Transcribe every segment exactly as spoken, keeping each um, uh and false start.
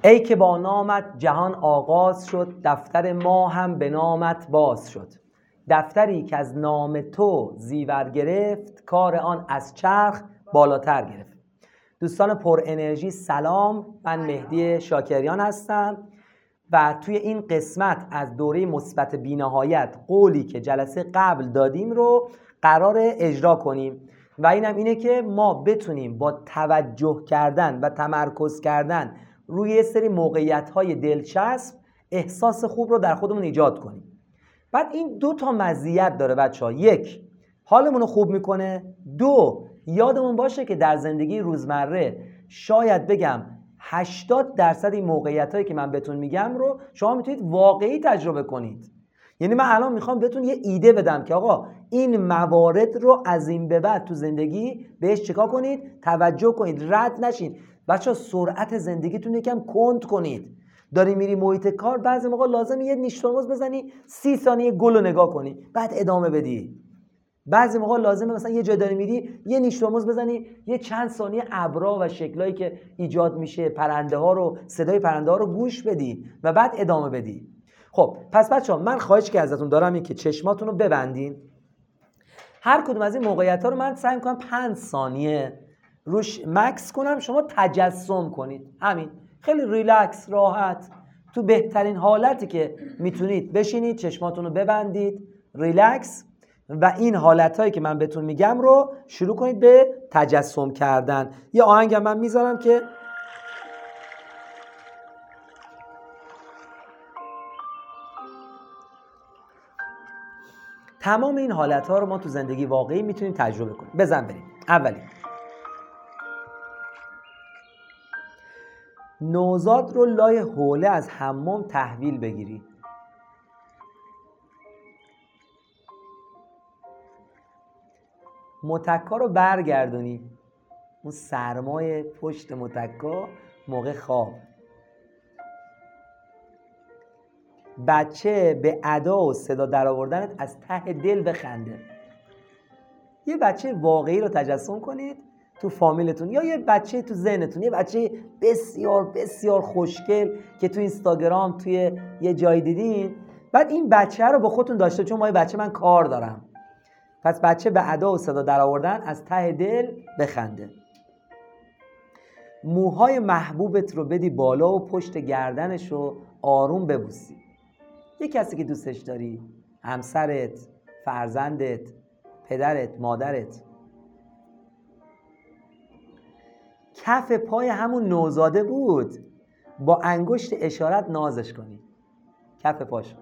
ای که با نامت جهان آغاز شد، دفتر ما هم به نامت باز شد. دفتری که از نام تو زیور گرفت، کار آن از چرخ بالاتر گرفت. دوستان پر انرژی سلام، من مهدی شاکریان هستم و توی این قسمت از دوره مثبت بی‌نهایت قولی که جلسه قبل دادیم رو قرار اجرا کنیم و اینم اینه که ما بتونیم با توجه کردن و تمرکز کردن روی یه سری موقعیت‌های دلچسب احساس خوب رو در خودمون ایجاد کنیم. بعد این دو تا مزیت داره بچه‌ها. یک، حالمون رو خوب میکنه. دو، یادمون باشه که در زندگی روزمره شاید بگم هشتاد درصد این موقعیتایی که من بهتون میگم رو شما میتونید واقعی تجربه کنید. یعنی من الان میخوام بهتون یه ایده بدم که آقا این موارد رو از این به بعد تو زندگی بهش چیکار کنید؟ توجه کنید، رد نشین. بچه‌ها سرعت زندگیتون یکم کند کنید. داری میری محیط کار، بعضی موقع لازمه یه نیش ترمز بزنی، سی ثانیه گل رو نگاه کنی، بعد ادامه بدی. بعضی موقع لازمه مثلا یه جای داری میری، یه نیش ترمز بزنی، یه چند ثانیه ابرا و شکلایی که ایجاد میشه، پرنده ها رو، صدای پرنده ها رو گوش بدی و بعد ادامه بدی. خب پس بچه‌ها من خواهش که ازتون دارم این که چشماتون رو ببندین. هر کدوم از این موقعیت‌ها رو من سعی می‌کنم پنج ثانیه روش مکس کنم، شما تجسم کنید. همین، خیلی ریلکس، راحت، تو بهترین حالتی که میتونید بشینید، چشماتون رو ببندید، ریلکس و این حالتایی که من بهتون میگم رو شروع کنید به تجسم کردن. یه آهنگ من میذارم که تمام این حالتها رو ما تو زندگی واقعی میتونیم تجربه کنیم. بزن بریم. اولی، نوزاد رو لای حوله از حمام تحویل بگیری. متکا رو برگردونی، اون سرمای پشت متکا موقع خواب. بچه به ادا و صدا در آوردنت از ته دل بخنده. یه بچه واقعی رو تجسم کنید تو فامیلتون یا یه بچه تو ذهنتون، یه بچه بسیار بسیار خوشگل که تو اینستاگرام توی یه جای دیدین. بعد این بچه رو با خودتون داشته، چون ما یه بچه من کار دارم. پس بچه به ادا و صدا در آوردن از ته دل بخنده. موهای محبوبت رو بدی بالا و پشت گردنش رو آروم ببوسی. یه کسی که دوستش داری، همسرت، فرزندت، پدرت، مادرت. کف پای همون نوزاده بود، با انگشت اشارت نازش کنی کف پاشو.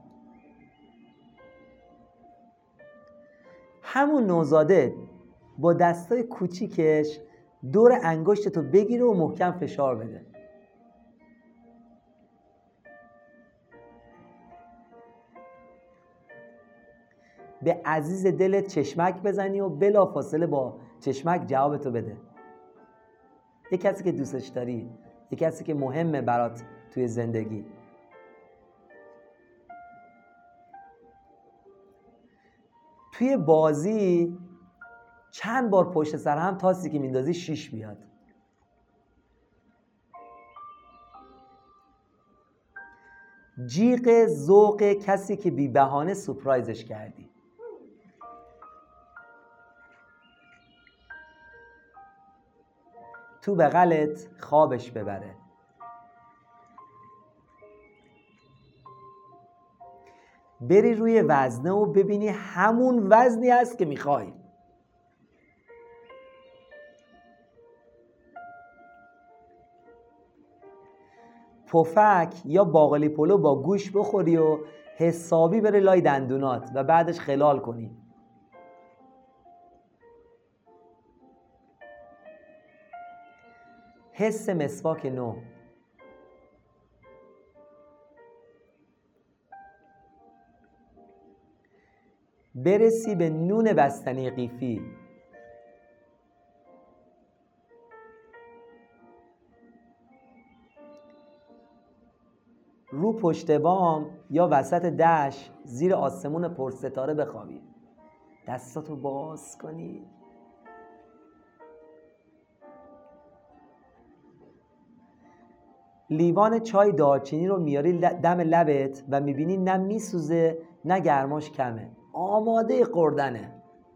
همون نوزاده با دستای کوچیکش دور انگشتتو بگیره و محکم فشار بده. به عزیز دلت چشمک بزنی و بلا فاصله با چشمک جوابتو بده. یه کسی که دوستش داری، یه کسی که مهمه برات توی زندگی. توی بازی چند بار پشت سر هم تاسی که میندازی شیش بیاد. جیغ ذوق کسی که بی بهانه سورپرایزش کردی. تو بغلت خوابش ببره. بری روی وزنه و ببینی همون وزنی هست که میخوای. پفک یا باقالی پلو با گوش بخوری و حسابی بره لای دندونات و بعدش خلال کنی. حس مسواک نو. برسی به نون بستنی قیفی. رو پشت بام یا وسط دشت زیر آسمون پرستاره بخوابی. دستاتو باز کنی. لیوان چای دارچینی رو میاری دم لبت و میبینی نه میسوزه نه گرماش کمه، آماده خوردنه.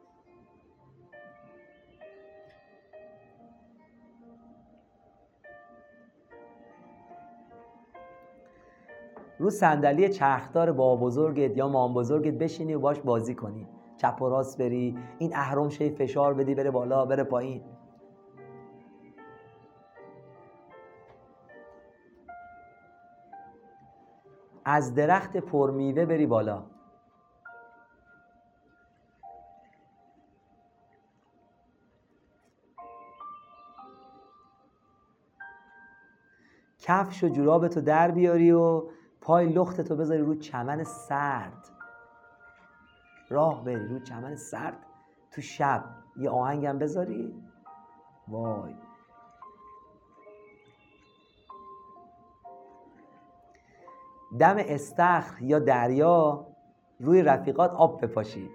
رو صندلی چرخدار بابا بزرگت یا مام بزرگت بشینی و باش بازی کنی، چپ و راست بری، این اهرم شی فشار بدی بره بالا بره پایین. از درخت پرمیوه بری بالا. کفش و جورابتو در بیاری و پای لختتو بذاری رو چمن سرد، راه بری رو چمن سرد تو شب، یه آهنگم بذاری، وای. دم استخر یا دریا روی رفیقات آب بپاشی،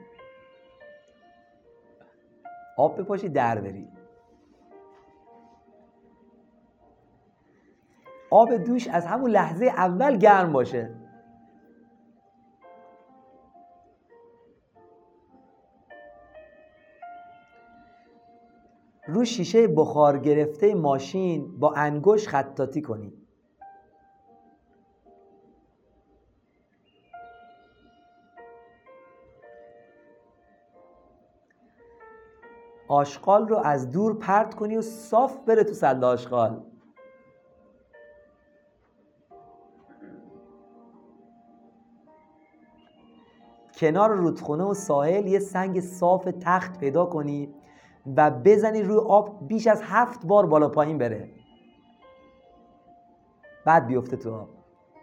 آب بپاشی در بری. آب دوش از همون لحظه اول گرم باشه. رو شیشه بخار گرفته ماشین با انگشت خطاطی کنی. آشغال رو از دور پرت کنی و صاف بره تو سله آشغال. کنار رودخونه و ساحل یه سنگ صاف تخت پیدا کنی و بزنی روی آب بیش از هفت بار بالا پایین بره، بعد بیفته تو آب.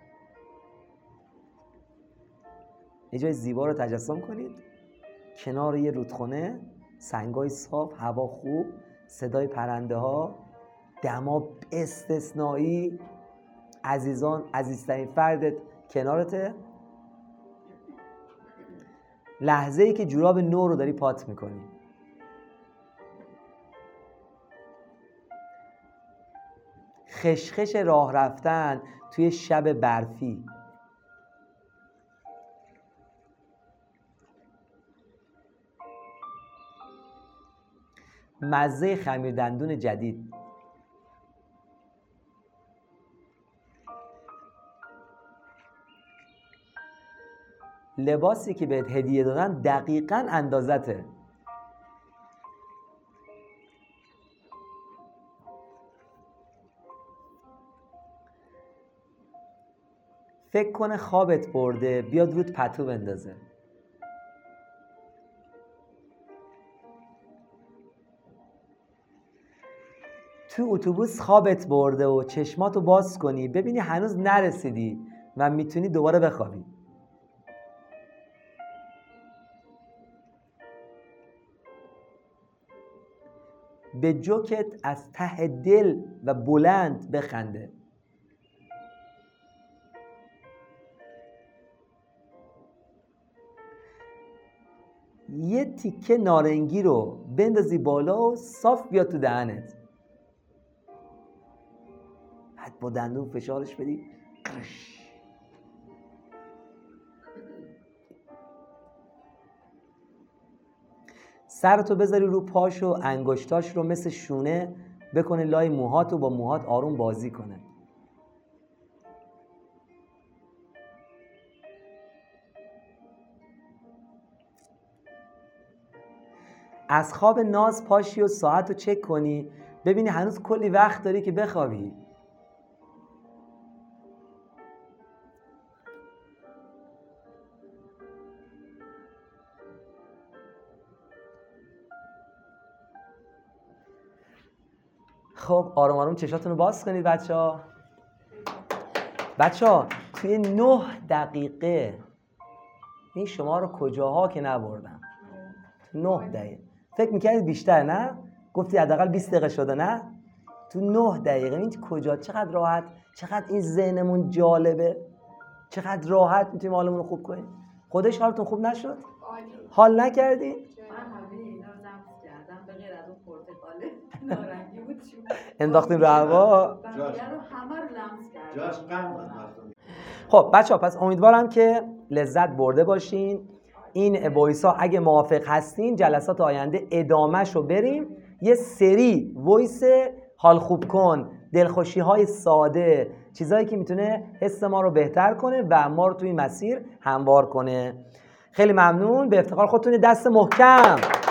یه جای زیبا رو تجسم کنید، کنار یه رودخونه، سنگای صاف، هوا خوب، صدای پرنده ها، دما استثنایی، عزیزان عزیزترین فردت کنارته. لحظه ای که جوراب نو رو داری پات میکنی. خشخش راه رفتن توی شب برفی. مزه خمیر دندون جدید. لباسی که بهت هدیه دادن دقیقاً اندازته. فکر کنه خوابت برده بیاد رود پتو بندازه. تو اتوبوس خوابت برده و چشماتو باز کنی ببینی هنوز نرسیدی و میتونی دوباره بخوابی. به جوکت از ته دل و بلند بخنده. یه تیکه نارنگی رو بندازی بالا و صاف بیاد تو دهنت، بعد با دندون فشارش بدی. سرتو بذاری رو پاش و انگشتاش رو مثل شونه بکنه لای موهاتو، با موهات آروم بازی کنه. از خواب ناز پاشی و ساعت رو چک کنی ببینی هنوز کلی وقت داری که بخوابی. خب آروم آروم چشاتون رو باز کنید بچه ها. بچه ها توی نه دقیقه این شما رو کجاها که نبردم. نه دقیقه فکر میکردید بیشتر، نه؟ گفتی حداقل بیست دقیقه شده، نه؟ تو نه دقیقه این کجا، چقدر راحت، چقدر این ذهنمون جالبه، چقدر راحت میتونیم حالمون رو خوب کنیم. خودش حالتون خوب نشد؟ حال نکردی؟ من همه اینا رو نفس کردم به غیر از اون پرتقاله نارنگی بود. انداختیم رو هوا. خب بچه ها، پس امیدوارم که لذت برده باشین. این وایس ها اگه موافق هستین جلسات آینده ادامهش رو بریم. یه سری وایس حال خوب کن، دلخوشی های ساده، چیزایی که میتونه حس ما رو بهتر کنه و ما رو توی مسیر هموار کنه. خیلی ممنون. به افتخار خودتون دست محکم.